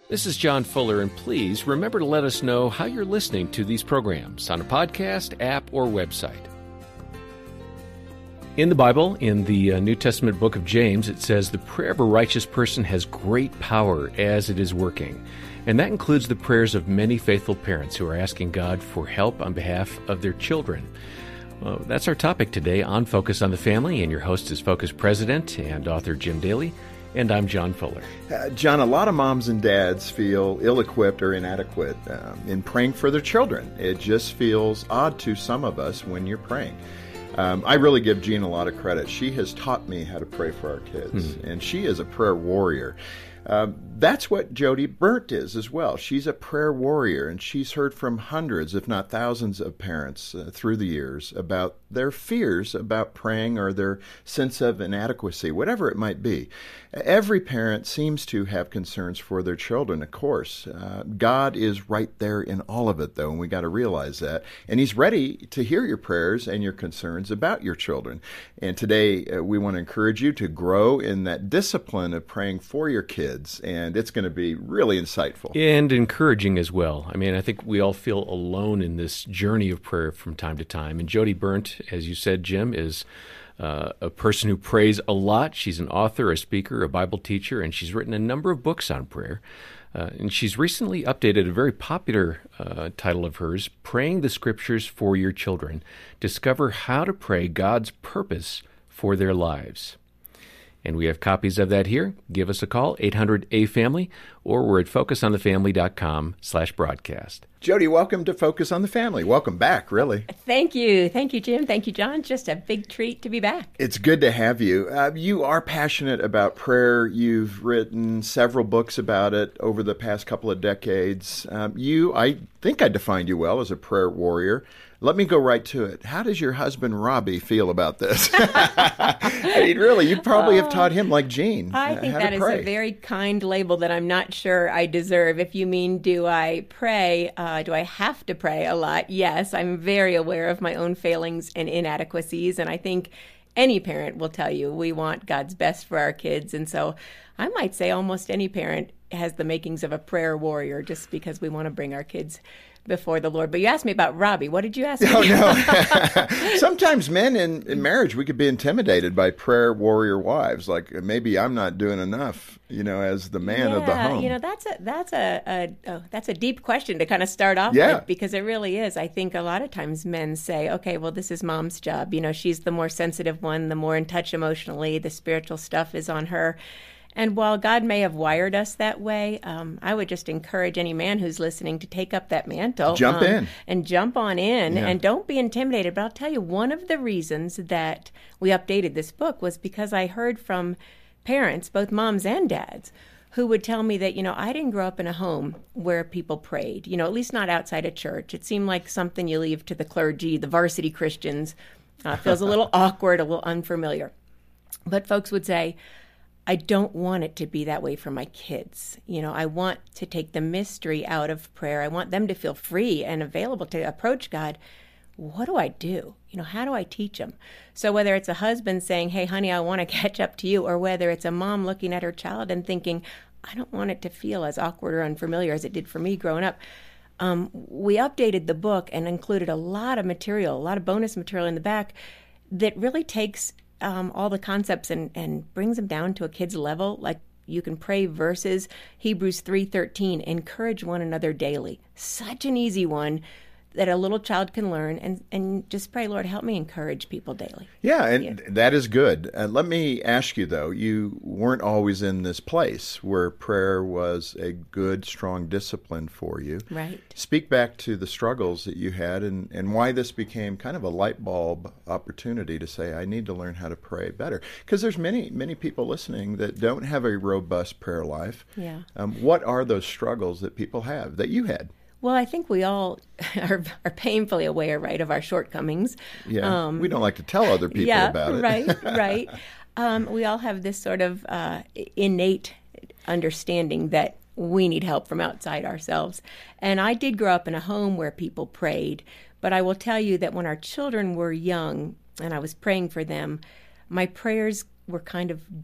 This is John Fuller, and please remember to let us know how you're listening to these programs on a podcast, app, or website. In the Bible, in the New Testament book of James, it says, "The prayer of a righteous person has great power as it is working." And that includes the prayers of many faithful parents who are asking God for help on behalf of their children. Well, that's our topic today on Focus on the Family, and your host is Focus President and author Jim Daly, and I'm John Fuller. John, a lot of moms and dads feel ill-equipped or inadequate in praying for their children. It just feels odd to some of us when you're praying. I really give Jean a lot of credit. She has taught me how to pray for our kids, and she is a prayer warrior. That's what Jody Burnt is as well. She's a prayer warrior, and she's heard from hundreds, if not thousands, of parents through the years about their fears about praying or their sense of inadequacy, whatever it might be. Every parent seems to have concerns for their children, of course. God is right there in all of it, though, and we got to realize that. And He's ready to hear your prayers and your concerns about your children. And today, we want to encourage you to grow in that discipline of praying for your kids, and it's going to be really insightful. And encouraging as well. I mean, I think we all feel alone in this journey of prayer from time to time. And Jody Burnt, as you said, Jim, is a person who prays a lot. She's an author, a speaker, a Bible teacher, and she's written a number of books on prayer. And she's recently updated a very popular title of hers, Praying the Scriptures for Your Children. Discover how to pray God's purpose for their lives. And we have copies of that here. Give us a call, 800-A-FAMILY, or we're at focusonthefamily.com/broadcast. Jody, welcome to Focus on the Family. Welcome back, really. Thank you. Thank you, Jim. Thank you, John. Just a big treat to be back. It's good to have you. You are passionate about prayer. You've written several books about it over the past couple of decades. I think I defined you well as a prayer warrior. Let me go right to it. How does your husband, Robbie, feel about this? I mean, really, you probably have taught him, like Jean, I think how that to is pray. a very kind label that I'm not sure I deserve. If you mean, do I pray? Do I have to pray a lot? Yes, I'm very aware of my own failings and inadequacies, and I think any parent will tell you we want God's best for our kids. And so I might say almost any parent has the makings of a prayer warrior just because we want to bring our kids before the Lord. But you asked me about Robbie. What did you ask me? Oh, no. Sometimes men in marriage, we could be intimidated by prayer warrior wives. Like, maybe I'm not doing enough, as the man of the home. That's a deep question to kind of start off with, because it really is. I think a lot of times men say, okay, well, this is mom's job. She's the more sensitive one, the more in touch emotionally. The spiritual stuff is on her. And while God may have wired us that way, I would just encourage any man who's listening to take up that mantle. Jump in. And jump on in. Yeah. And don't be intimidated. But I'll tell you, one of the reasons that we updated this book was because I heard from parents, both moms and dads, who would tell me that, I didn't grow up in a home where people prayed, at least not outside a church. It seemed like something you leave to the clergy, the varsity Christians. Feels a little awkward, a little unfamiliar. But folks would say, I don't want it to be that way for my kids. I want to take the mystery out of prayer. I want them to feel free and available to approach God. What do I do? How do I teach them? So whether it's a husband saying, hey, honey, I want to catch up to you, or whether it's a mom looking at her child and thinking, I don't want it to feel as awkward or unfamiliar as it did for me growing up. We updated the book and included a lot of material, a lot of bonus material in the back that really takes all the concepts and brings them down to a kid's level. Like, you can pray verses, Hebrews 3:13, encourage one another daily. Such an easy one that a little child can learn, and just pray, Lord, help me encourage people daily. Yeah, and that is good. Let me ask you, though, you weren't always in this place where prayer was a good, strong discipline for you. Right. Speak back to the struggles that you had and why this became kind of a light bulb opportunity to say, I need to learn how to pray better. Because there's many, many people listening that don't have a robust prayer life. Yeah. What are those struggles that people have, that you had? Well, I think we all are painfully aware, right, of our shortcomings. Yeah, we don't like to tell other people about it. Right. We all have this sort of innate understanding that we need help from outside ourselves. And I did grow up in a home where people prayed, but I will tell you that when our children were young and I was praying for them, my prayers were kind of dull.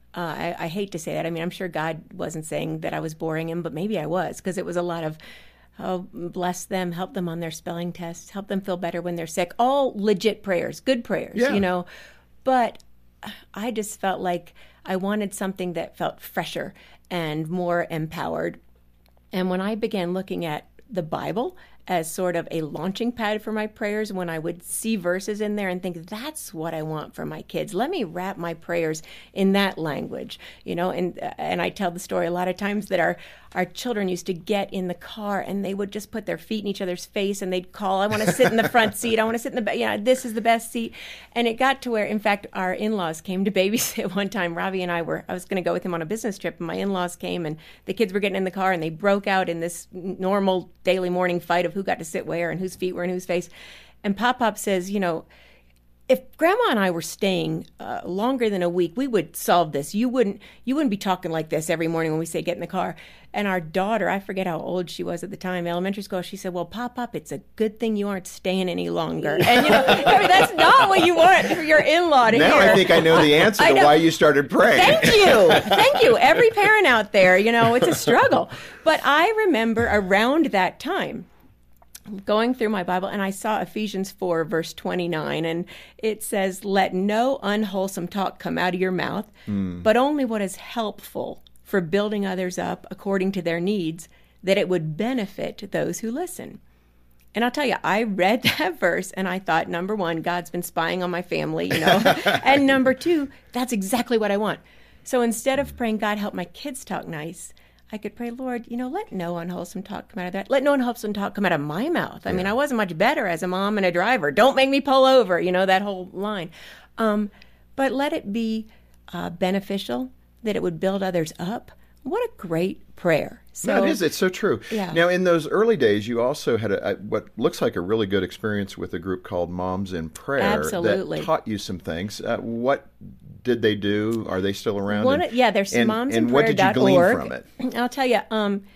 I hate to say that. I mean, I'm sure God wasn't saying that I was boring him, but maybe I was, because it was a lot of, oh, bless them, help them on their spelling tests, help them feel better when they're sick. All legit prayers, good prayers, you know. But I just felt like I wanted something that felt fresher and more empowered. And when I began looking at the Bible as sort of a launching pad for my prayers, when I would see verses in there and think, that's what I want for my kids. Let me wrap my prayers in that language, you know. And I tell the story a lot of times that our children used to get in the car and they would just put their feet in each other's face and they'd call, I want to sit in the front seat. I want to sit in the back. Yeah, this is the best seat. And it got to where, in fact, our in-laws came to babysit one time. Ravi and I was going to go with him on a business trip, and my in-laws came, and the kids were getting in the car, and they broke out in this normal daily morning fight of who got to sit where and whose feet were in whose face. And Pop says, you know, if Grandma and I were staying longer than a week, we would solve this. You wouldn't be talking like this every morning when we say get in the car. And our daughter, I forget how old she was at the time, elementary school, she said, well, Pop, it's a good thing you aren't staying any longer. And, you know, I mean, that's not what you want for your in-law to hear. Now I think I know the answer to why you started praying. Thank you. Every parent out there, you know, it's a struggle. But I remember around that time, going through my Bible, and I saw Ephesians 4, verse 29, and it says, let no unwholesome talk come out of your mouth, but only what is helpful for building others up according to their needs, that it would benefit those who listen. And I'll tell you, I read that verse and I thought, number one, God's been spying on my family, you know, and number two, that's exactly what I want. So instead of praying, God, help my kids talk nice, I could pray, Lord, you know, let no unwholesome talk come out of that. Let no unwholesome talk come out of my mouth. I mean, I wasn't much better as a mom and a driver. Don't make me pull over, you know, that whole line. But let it be beneficial, that it would build others up. What a great prayer. So, no, it is. It's so true. Yeah. Now, in those early days, you also had what looks like a really good experience with a group called Moms in Prayer. Absolutely. That taught you some things. What did they do? Are they still around? There's momsinprayer.org. And what did you glean from it? I'll tell you,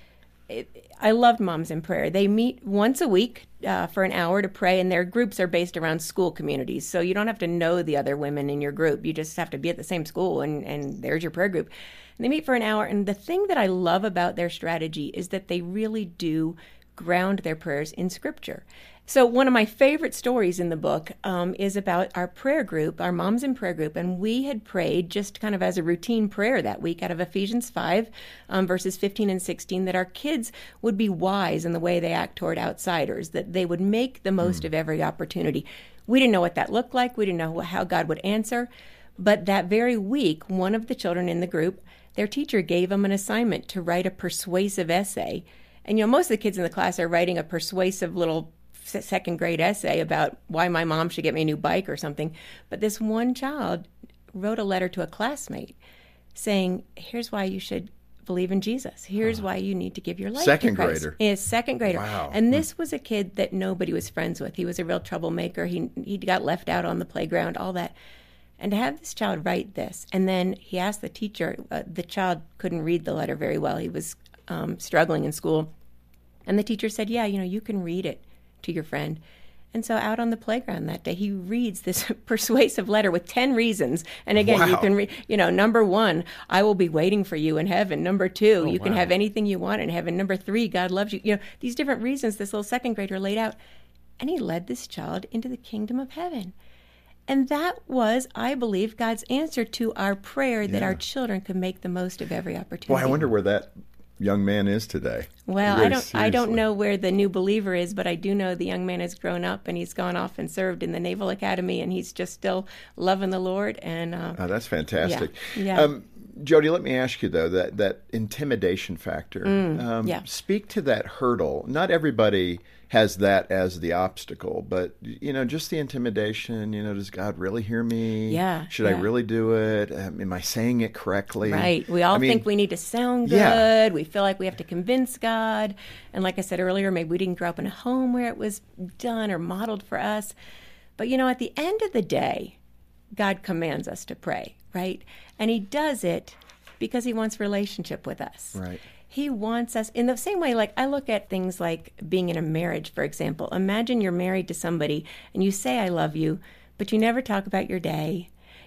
I loved Moms in Prayer. They meet once a week for an hour to pray, and their groups are based around school communities. So you don't have to know the other women in your group. You just have to be at the same school, and there's your prayer group. And they meet for an hour, and the thing that I love about their strategy is that they really do ground their prayers in Scripture. So one of my favorite stories in the book is about our prayer group, our Moms in Prayer group, and we had prayed just kind of as a routine prayer that week out of Ephesians 5, verses 15 and 16, that our kids would be wise in the way they act toward outsiders, that they would make the most of every opportunity. We didn't know what that looked like. We didn't know how God would answer. But that very week, one of the children in the group, their teacher gave them an assignment to write a persuasive essay. And, you know, most of the kids in the class are writing a persuasive little second grade essay about why my mom should get me a new bike or something. But this one child wrote a letter to a classmate saying, here's why you should believe in Jesus. Here's why you need to give your life second to Christ. Grader. Yeah, second grader. Wow. And this was a kid that nobody was friends with. He was a real troublemaker. He got left out on the playground, all that. And to have this child write this, and then he asked the teacher, the child couldn't read the letter very well. He was struggling in school. And the teacher said, yeah, you know, you can read it to your friend. And so out on the playground that day, he reads this persuasive letter with 10 reasons. And again, you can read, you know, number 1, I will be waiting for you in heaven. Number 2, you can have anything you want in heaven. Number 3, God loves you. You know, these different reasons this little second grader laid out. And he led this child into the kingdom of heaven. And that was, I believe, God's answer to our prayer that our children could make the most of every opportunity. Boy, I wonder where that young man is today. Well, really, I don't know where the new believer is, but I do know the young man has grown up and he's gone off and served in the Naval Academy, and he's just still loving the Lord. And that's fantastic. Yeah. Jody, let me ask you, though, that intimidation factor. Speak to that hurdle. Not everybody has that as the obstacle, but, you know, just the intimidation, you know, does God really hear me? Yeah. Should I really do it? Am I saying it correctly? Right. We all think we need to sound good. Yeah. We feel like we have to convince God. And like I said earlier, maybe we didn't grow up in a home where it was done or modeled for us. But, you know, at the end of the day, God commands us to pray, right? And he does it because he wants relationship with us. Right. He wants us in the same way, like I look at things like being in a marriage, for example. Imagine you're married to somebody and you say, I love you, but you never talk about your day.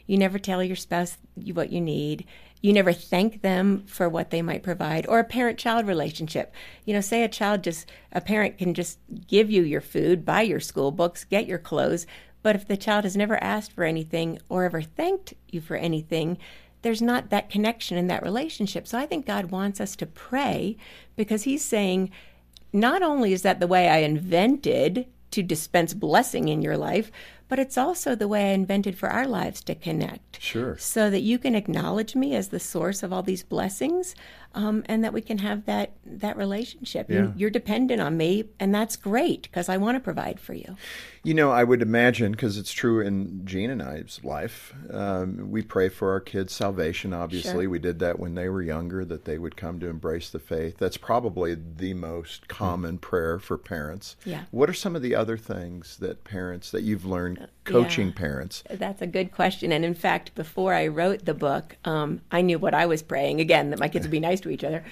You never tell your spouse what you need. You never thank them for what they might provide. Or a parent-child relationship. Say a parent can just give you your food, buy your school books, get your clothes, but if the child has never asked for anything or ever thanked you for anything, there's not that connection in that relationship. So I think God wants us to pray because he's saying, not only is that the way I invented to dispense blessing in your life, but it's also the way I invented for our lives to connect. Sure. So that you can acknowledge me as the source of all these blessings, and that we can have that relationship. Yeah. You're dependent on me, and that's great because I want to provide for you. I would imagine, because it's true in Jean and I's life, we pray for our kids' salvation, obviously. Sure. We did that when they were younger, that they would come to embrace the faith. That's probably the most common prayer for parents. Yeah. What are some of the other things that you've learned coaching parents? That's a good question. And in fact, before I wrote the book, I knew what I was praying, again, that my kids would be nice to each other.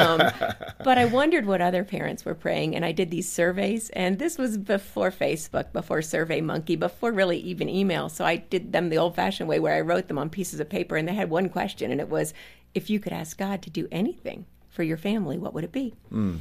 But I wondered what other parents were praying, and I did these surveys. And this was before Facebook, before SurveyMonkey, before really even email. So I did them the old-fashioned way where I wrote them on pieces of paper, and they had one question, and it was, if you could ask God to do anything for your family, what would it be?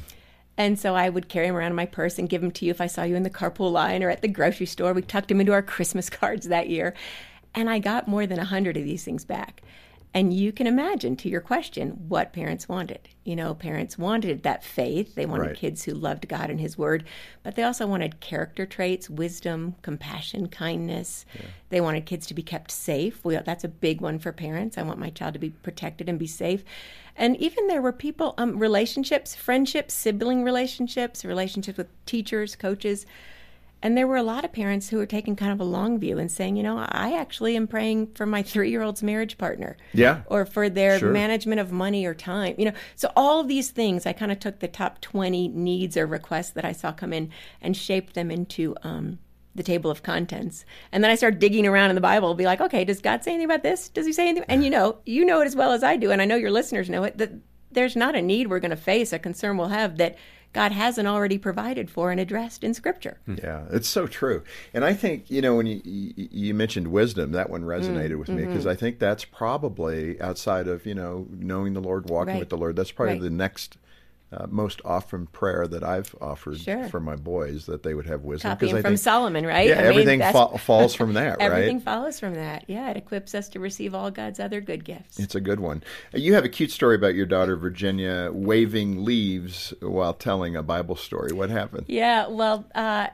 And so I would carry them around in my purse and give them to you if I saw you in the carpool line or at the grocery store. We tucked them into our Christmas cards that year. And I got more than 100 of these things back. And you can imagine, to your question, what parents wanted. Parents wanted that faith. They wanted kids who loved God and his word. But they also wanted character traits, wisdom, compassion, kindness. Yeah. They wanted kids to be kept safe. That's a big one for parents. I want my child to be protected and be safe. And even there were people, relationships, friendships, sibling relationships with teachers, coaches. And there were a lot of parents who were taking kind of a long view and saying, I actually am praying for my 3-year-old's marriage partner. Yeah. Or for their management of money or time. So all of these things, I kind of took the top 20 needs or requests that I saw come in and shaped them into the table of contents. And then I started digging around in the Bible, be like, okay, does God say anything about this? Does he say anything? And you know it as well as I do, and I know your listeners know it, that there's not a need we're going to face, a concern we'll have that God hasn't already provided for and addressed in Scripture. Yeah, it's so true. And I think, when you mentioned wisdom, that one resonated with me, because I think that's probably outside of, knowing the Lord, walking with the Lord, that's probably the next most often prayer that I've offered for my boys, that they would have wisdom. Copying from Solomon, right? Yeah, everything falls from that, right? Everything follows from that. Yeah, it equips us to receive all God's other good gifts. It's a good one. You have a cute story about your daughter, Virginia, waving leaves while telling a Bible story. What happened? Yeah, well,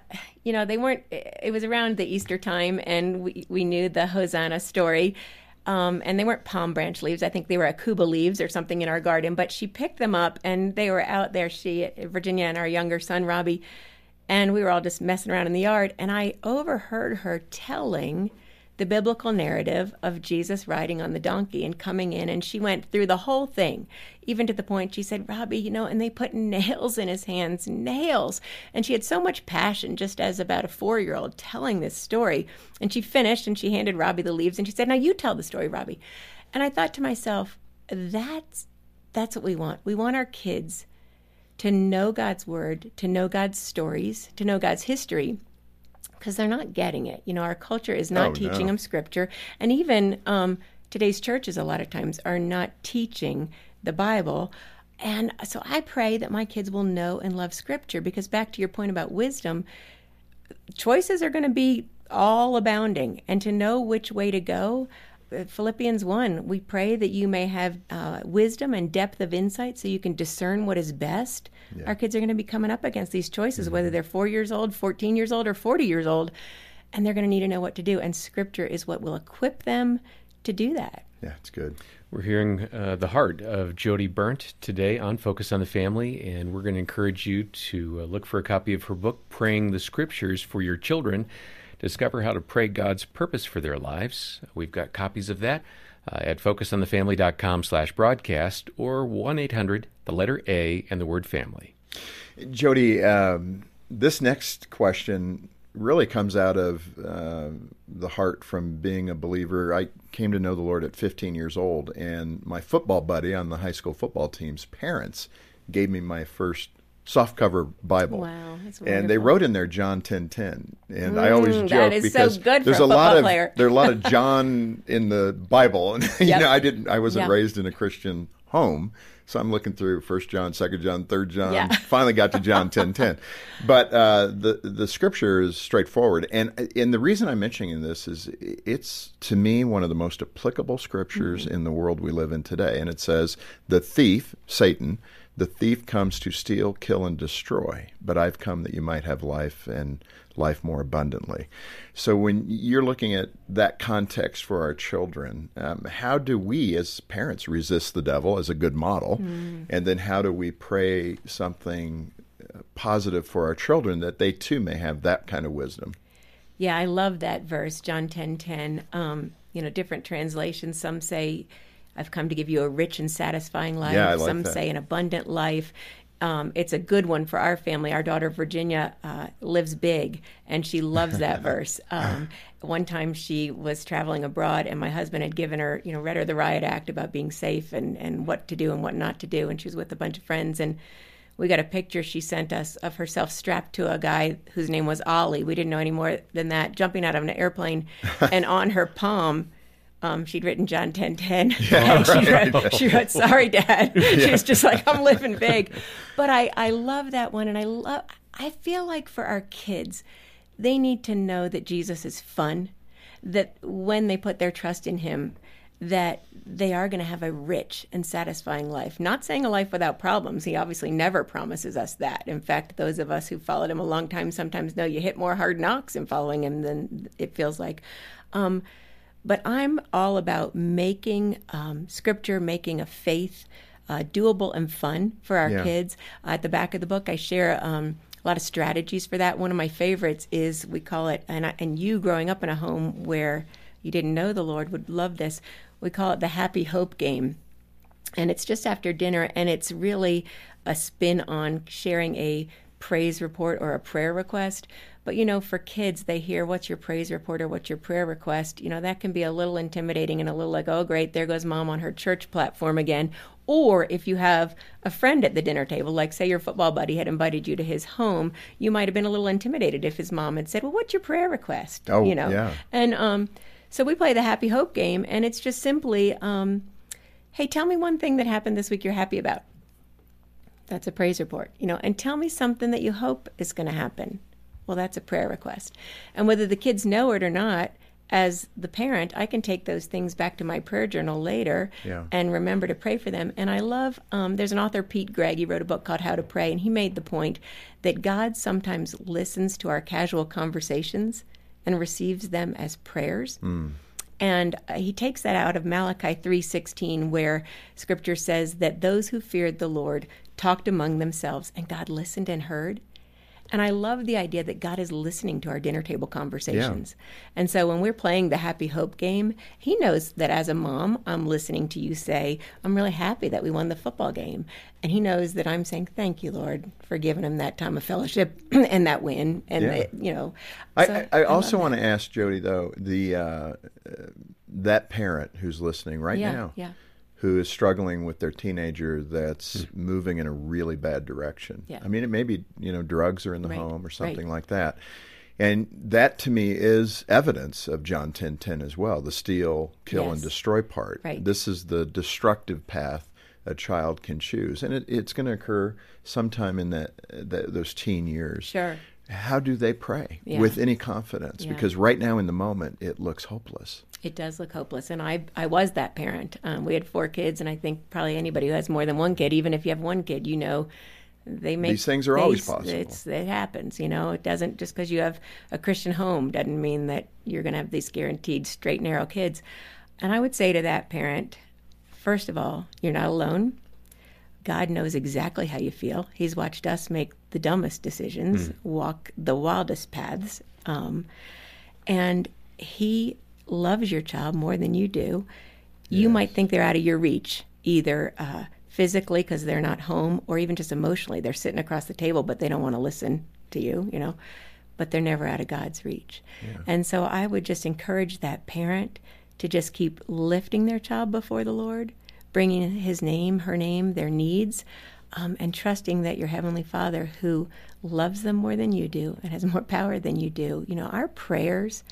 they weren't, it was around the Easter time, and we knew the Hosanna story. And they weren't palm branch leaves. I think they were akuba leaves or something in our garden. But she picked them up, and they were out there, Virginia and our younger son, Robbie, and we were all just messing around in the yard. And I overheard her telling the biblical narrative of Jesus riding on the donkey and coming in. And she went through the whole thing, even to the point she said, Robbie, and they put nails in his hands, nails. And she had so much passion, just as about a 4-year-old, telling this story. And she finished, and she handed Robbie the leaves, and she said, now you tell the story, Robbie. And I thought to myself, that's what we want. We want our kids to know God's word, to know God's stories, to know God's history, because they're not getting it. Our culture is not teaching them Scripture. And even today's churches a lot of times are not teaching the Bible. And so I pray that my kids will know and love Scripture, because back to your point about wisdom, choices are going to be all abounding. And to know which way to go, Philippians 1, we pray that you may have wisdom and depth of insight so you can discern what is best. Yeah. Our kids are going to be coming up against these choices, whether they're 4 years old, 14 years old, or 40 years old, and they're going to need to know what to do. And Scripture is what will equip them to do that. Yeah, it's good. We're hearing the heart of Jody Berndt today on Focus on the Family, and we're going to encourage you to look for a copy of her book, Praying the Scriptures for Your Children. Discover how to pray God's purpose for their lives. We've got copies of that at focusonthefamily.com/broadcast or 1-800, the letter A, and the word family. Jody, this next question really comes out of the heart from being a believer. I came to know the Lord at 15 years old, and my football buddy on the high school football team's parents gave me my first softcover Bible. Wow, that's wonderful. And they wrote in there John 10:10, and I always joke that is because so good for there's a a lot football of player. there are a lot of John in the Bible, and Yep. I wasn't Yep. raised in a Christian home, so I'm looking through 1 John, 2 John, 3 John. Yeah. Finally got to John 10:10, but the scripture is straightforward, and the reason I'm mentioning this is it's to me one of the most applicable scriptures in the world we live in today, and it says, "The thief, Satan." The thief comes to steal, kill, and destroy, but I've come that you might have life and life more abundantly. So when you're looking at that context for our children, how do we as parents resist the devil as a good model? And then how do we pray something positive for our children that they too may have that kind of wisdom? Yeah, I love that verse, John 10:10. Different translations. Some say, I've come to give you a rich and satisfying life. Yeah, I like Some that. say an abundant life. It's a good one for our family. Our daughter, Virginia, lives big, and she loves that verse. One time she was traveling abroad, and my husband had given her, read her the Riot Act about being safe and what to do and what not to do, and she was with a bunch of friends, and we got a picture she sent us of herself strapped to a guy whose name was Ollie. We didn't know any more than that, jumping out of an airplane, and on her palm, she'd written John 10:10, and she wrote, "Sorry, Dad." She was just like, "I'm living big." But I love that one, and I feel like for our kids, they need to know that Jesus is fun, that when they put their trust in him, that they are going to have a rich and satisfying life. Not saying a life without problems. He obviously never promises us that. In fact, those of us who followed him a long time sometimes know you hit more hard knocks in following him than it feels like. But I'm all about making Scripture, making a faith doable and fun for our kids. At the back of the book, I share a lot of strategies for that. One of my favorites is, we call it, and you growing up in a home where you didn't know the Lord would love this, we call it the Happy Hope Game. And it's just after dinner, and it's really a spin on sharing a praise report or a prayer request. But, for kids, they hear, what's your praise report or what's your prayer request? That can be a little intimidating and a little like, oh, great, there goes Mom on her church platform again. Or if you have a friend at the dinner table, like say your football buddy had invited you to his home, you might have been a little intimidated if his mom had said, well, what's your prayer request? Oh, yeah. And so we play the Happy Hope Game, and it's just simply, hey, tell me one thing that happened this week you're happy about. That's a praise report, and tell me something that you hope is going to happen. Well, that's a prayer request. And whether the kids know it or not, as the parent, I can take those things back to my prayer journal later and remember to pray for them. And I love, there's an author, Pete Greig, he wrote a book called How to Pray, and he made the point that God sometimes listens to our casual conversations and receives them as prayers. And he takes that out of Malachi 3:16, where Scripture says that those who feared the Lord talked among themselves, and God listened and heard. And I love the idea that God is listening to our dinner table conversations. And so when we're playing the Happy Hope Game, he knows that as a mom, I'm listening to you say, I'm really happy that we won the football game. And he knows that I'm saying, thank you, Lord, for giving him that time of fellowship and that win. And, I also want to ask Jody, though, that parent who's listening right now, who is struggling with their teenager that's moving in a really bad direction. I mean, it may be, drugs are in the home or something like that. And that, to me, is evidence of John 10:10 as well, the steal, kill, and destroy part. This is the destructive path a child can choose. And it's going to occur sometime in those teen years. Sure. How do they pray with any confidence? Because right now in the moment, it looks hopeless. It does look hopeless. And I was that parent. We had 4 kids, and I think probably anybody who has more than one kid, even if you have one kid, they make these things are always possible. It happens, It doesn't, just because you have a Christian home doesn't mean that you're going to have these guaranteed straight, narrow kids. And I would say to that parent, first of all, you're not alone. God knows exactly how you feel. He's watched us make the dumbest decisions, walk the wildest paths, and he loves your child more than you do. You might think they're out of your reach, either physically because they're not home, or even just emotionally. They're sitting across the table, but they don't want to listen to you, but they're never out of God's reach. And so I would just encourage that parent to just keep lifting their child before the Lord, bringing his name, her name, their needs. and trusting that your Heavenly Father, who loves them more than you do and has more power than you do, our prayers,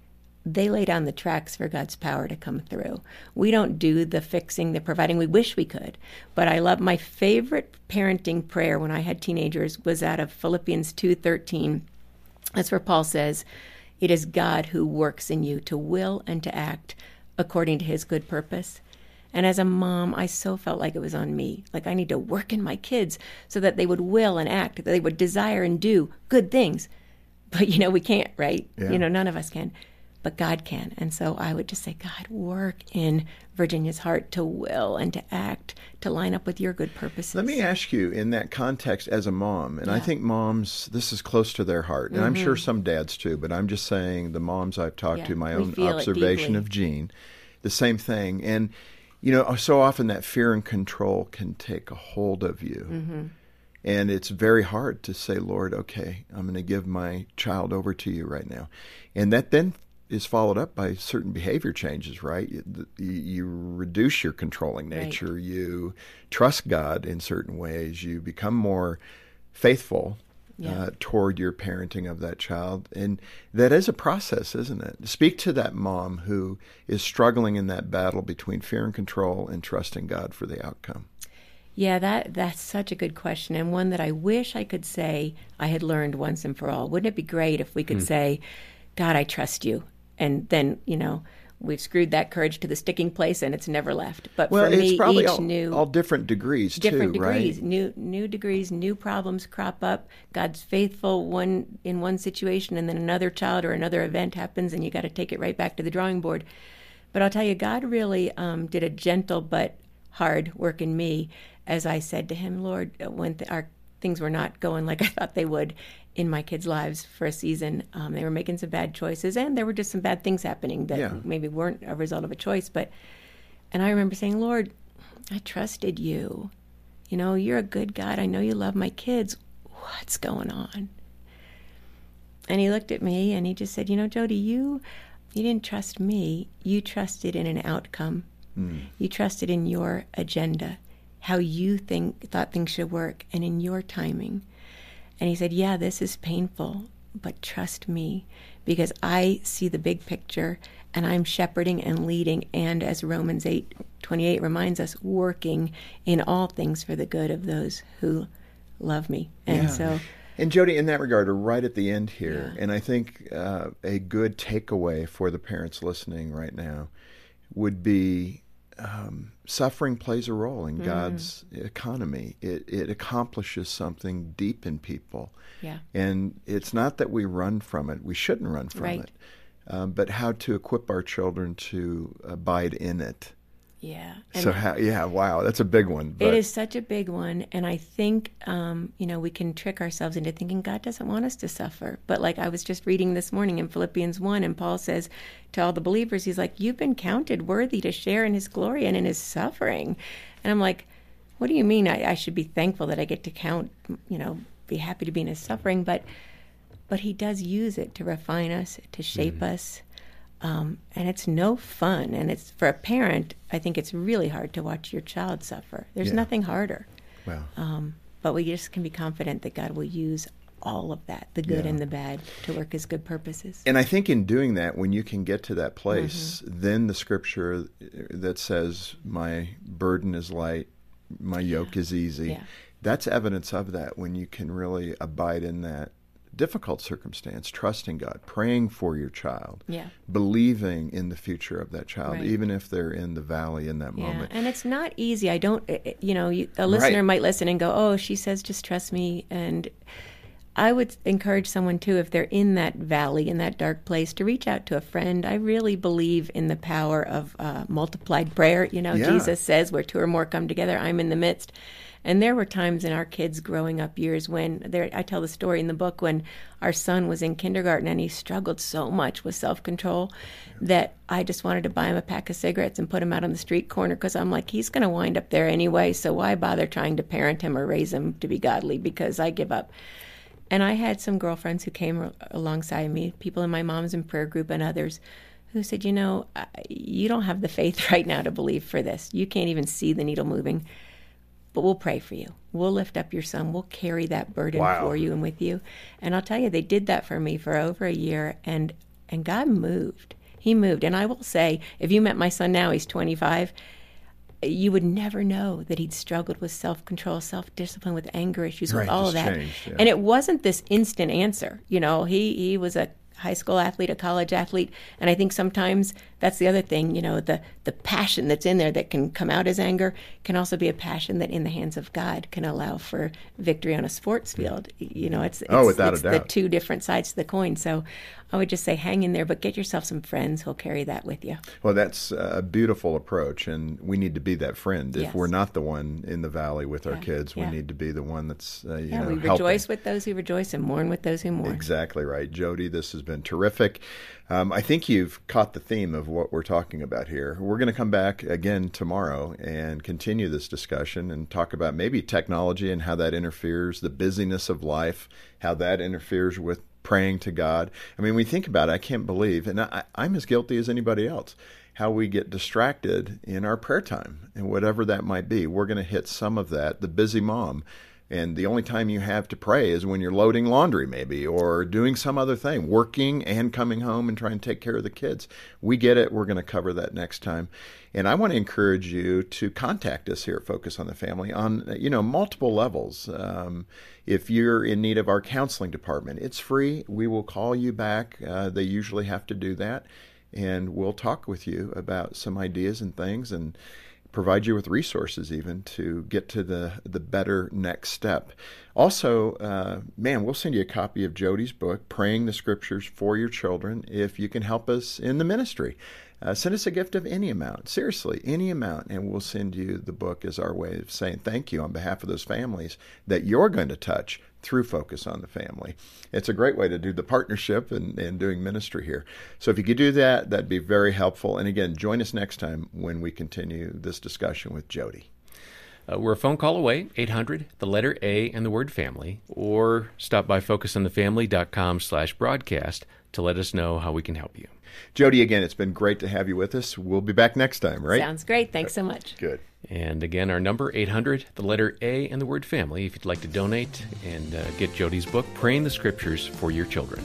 they lay down the tracks for God's power to come through. We don't do the fixing, the providing. We wish we could. But I love my favorite parenting prayer when I had teenagers was out of Philippians 2:13. That's where Paul says, "It is God who works in you to will and to act according to his good purpose." And as a mom, I so felt like it was on me. Like I need to work in my kids so that they would will and act, that they would desire and do good things. But, we can't, right? Yeah. None of us can. But God can. And so I would just say, God, work in Virginia's heart to will and to act, to line up with your good purposes. Let me ask you, in that context as a mom, and I think moms, this is close to their heart, and I'm sure some dads too, but I'm just saying the moms I've talked to, my own observation of Jean, the same thing. And, so often that fear and control can take a hold of you. And it's very hard to say, Lord, okay, I'm going to give my child over to you right now. And that then is followed up by certain behavior changes, right? You reduce your controlling nature. Right. You trust God in certain ways. You become more faithful toward your parenting of that child. And that is a process, isn't it? Speak to that mom who is struggling in that battle between fear and control and trusting God for the outcome. Yeah, that's such a good question, and one that I wish I could say I had learned once and for all. Wouldn't it be great if we could say, God, I trust you, and then, we've screwed that courage to the sticking place and it's never left. But for me, it's probably each all different degrees too, different degrees, right? New degrees, new problems crop up. God's faithful in one situation, and then another child or another event happens, and you got to take it right back to the drawing board. But I'll tell you, God really did a gentle but hard work in me, as I said to him, Lord, when our things were not going like I thought they would in my kids' lives for a season. They were making some bad choices, and there were just some bad things happening that maybe weren't a result of a choice. And I remember saying, Lord, I trusted you. You're a good God. I know you love my kids. What's going on? And he looked at me and he just said, Jody, you didn't trust me. You trusted in an outcome. You trusted in your agenda, how you thought things should work, and in your timing. And he said, yeah, this is painful, but trust me, because I see the big picture, and I'm shepherding and leading, and as Romans 8:28 reminds us, working in all things for the good of those who love me. And Jody, in that regard, right at the end here, and I think a good takeaway for the parents listening right now would be suffering plays a role in God's economy. It accomplishes something deep in people. Yeah. And it's not that we run from it. We shouldn't run from it. But how to equip our children to abide in it. Yeah. Wow, that's a big one. It is such a big one, and I think, we can trick ourselves into thinking God doesn't want us to suffer. But like I was just reading this morning in Philippians 1, and Paul says to all the believers, he's like, you've been counted worthy to share in his glory and in his suffering. And I'm like, what do you mean I should be thankful that I get to count, be happy to be in his suffering? But he does use it to refine us, to shape us. And it's no fun. And it's, for a parent, I think it's really hard to watch your child suffer. There's nothing harder. Wow. But we just can be confident that God will use all of that, the good and the bad, to work his good purposes. And I think in doing that, when you can get to that place, then the scripture that says, my burden is light, my yoke is easy, that's evidence of that, when you can really abide in that difficult circumstance, trusting God, praying for your child, believing in the future of that child, even if they're in the valley in that moment. And it's not easy. A listener might listen and go, oh, she says just trust me. And I would encourage someone too, if they're in that valley, in that dark place, to reach out to a friend. I really believe in the power of multiplied prayer. Jesus says, where two or more come together, I'm in the midst. And there were times in our kids' growing up years when I tell the story in the book when our son was in kindergarten and he struggled so much with self-control that I just wanted to buy him a pack of cigarettes and put him out on the street corner, because I'm like, he's going to wind up there anyway, so why bother trying to parent him or raise him to be godly, because I give up. And I had some girlfriends who came alongside me, people in my Moms in Prayer group and others, who said, you don't have the faith right now to believe for this. You can't even see the needle moving. but we'll pray for you. We'll lift up your son. We'll carry that burden for you and with you. And I'll tell you, they did that for me for over a year, and God moved. He moved. And I will say, if you met my son now, he's 25, you would never know that he'd struggled with self-control, self-discipline, with anger issues, with all of that. Changed, yeah. And it wasn't this instant answer. You know, he was a high school athlete, a college athlete, and I think sometimes that's the other thing, you know, the passion that's in there that can come out as anger can also be a passion that in the hands of God can allow for victory on a sports field. You know, it's without a doubt, the two different sides to the coin. So I would just say hang in there, but get yourself some friends who'll carry that with you. Well, that's a beautiful approach, and we need to be that friend. If Yes. we're not the one in the valley with our kids, we yeah. need to be the one that's, We helping. rejoice with those who rejoice and mourn with those who mourn. Exactly right. Jody, this has been terrific. I think you've caught the theme of what we're talking about here. We're going to come back again tomorrow and continue this discussion and talk about maybe technology and how that interferes, the busyness of life, how that interferes with praying to God. I mean, when we think about it, I can't believe, and I'm as guilty as anybody else, how we get distracted in our prayer time, and whatever that might be. We're going to hit some of that, the busy mom. And the only time you have to pray is when you're loading laundry, maybe, or doing some other thing, working and coming home and trying to take care of the kids. We get it. We're going to cover that next time. And I want to encourage you to contact us here at Focus on the Family on, multiple levels. If you're in need of our counseling department, it's free. We will call you back. They usually have to do that. And we'll talk with you about some ideas and things, and provide you with resources even to get to the better next step. Also, we'll send you a copy of Jody's book, Praying the Scriptures for Your Children, if you can help us in the ministry. Send us a gift of any amount, seriously, any amount, and we'll send you the book as our way of saying thank you on behalf of those families that you're going to touch through Focus on the Family. It's a great way to do the partnership and doing ministry here. So if you could do that, that'd be very helpful. And again, join us next time when we continue this discussion with Jody. We're a phone call away, 800, the letter A and the word family, or stop by focusonthefamily.com/broadcast to let us know how we can help you. Jody, again, it's been great to have you with us. We'll be back next time, right? Sounds great. Thanks so much. Good. And again, our number, 800, the letter A and the word family, if you'd like to donate and get Jody's book, Praying the Scriptures for Your Children.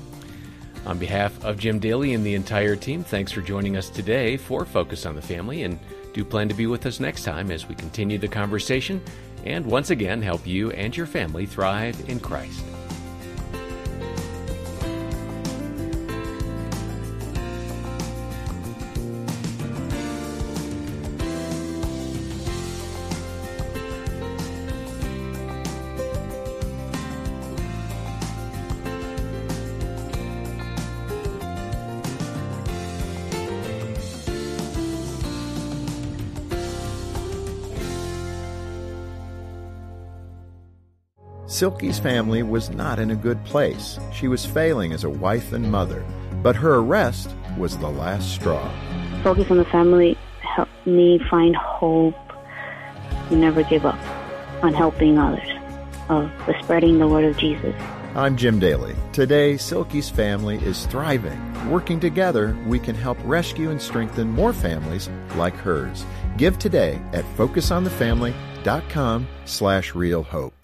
On behalf of Jim Daly and the entire team, thanks for joining us today for Focus on the Family, and do plan to be with us next time as we continue the conversation and once again help you and your family thrive in Christ. Silky's family was not in a good place. She was failing as a wife and mother, but her arrest was the last straw. Focus on the Family helped me find hope, never give up on helping others, of spreading the word of Jesus. I'm Jim Daly. Today, Silky's family is thriving. Working together, we can help rescue and strengthen more families like hers. Give today at focusonthefamily.com/realhope.